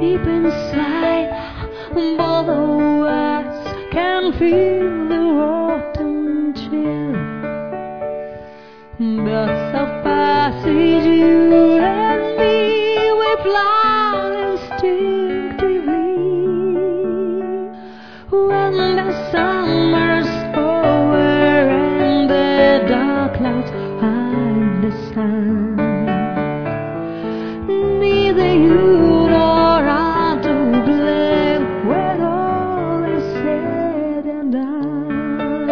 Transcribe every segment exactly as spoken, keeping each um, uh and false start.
Deep inside, both of us can feel the autumn chill. Birds of passage, you and me, we fly instinctively. When the summer's over and the dark clouds hide the sun, neither you nor I to blame when all is said and done.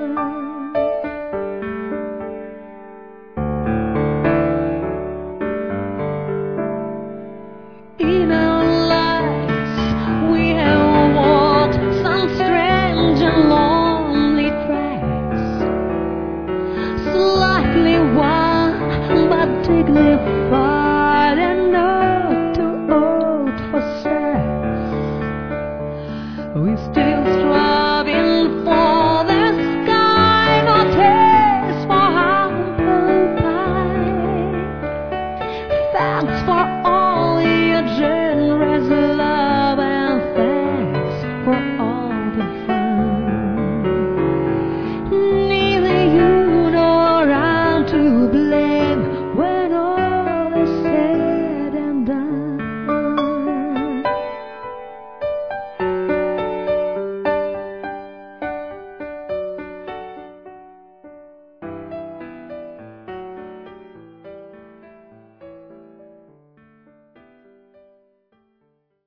In our lives we have walked some strange and lonely tracks, slightly wild but dignified and not too old for sex. We still striving for the sky, no taste for humble pie. Thanks for